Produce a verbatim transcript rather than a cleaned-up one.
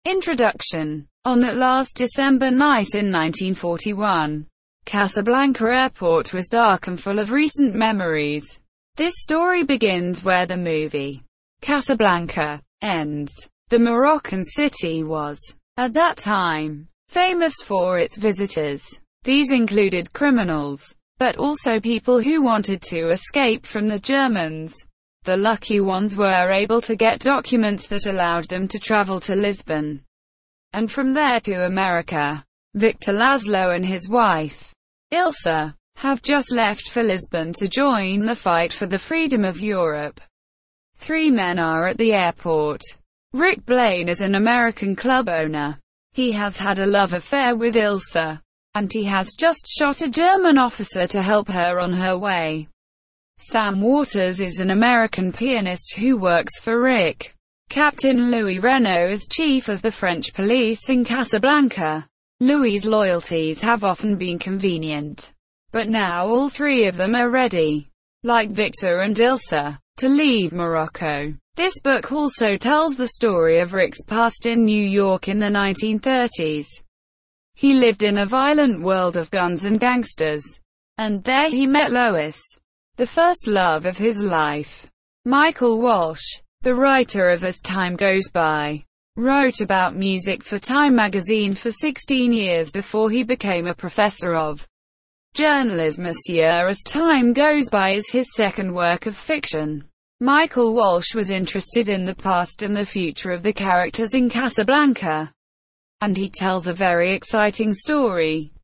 Introduction. On that last December night in nineteen forty-one, Casablanca Airport was dark and full of recent memories. This story begins where the movie Casablanca ends. The Moroccan city was, at that time, famous for its visitors. These included criminals, but also people who wanted to escape from the Germans. The lucky ones were able to get documents that allowed them to travel to Lisbon, and from there to America. Victor Laszlo and his wife, Ilsa, have just left for Lisbon to join the fight for the freedom of Europe. Three men are at the airport. Rick Blaine is an American club owner. He has had a love affair with Ilsa, and he has just shot a German officer to help her on her way. Sam Waters is an American pianist who works for Rick. Captain Louis Renault is chief of the French police in Casablanca. Louis's loyalties have often been convenient, but now all three of them are ready, like Victor and Ilsa, to leave Morocco. This book also tells the story of Rick's past in New York in the nineteen thirties. He lived in a violent world of guns and gangsters, and there he met Lois, the first love of his life. Michael Walsh, the writer of As Time Goes By, wrote about music for Time magazine for sixteen years before he became a professor of journalism. This year, As Time Goes By is his second work of fiction. Michael Walsh was interested in the past and the future of the characters in Casablanca, and he tells a very exciting story.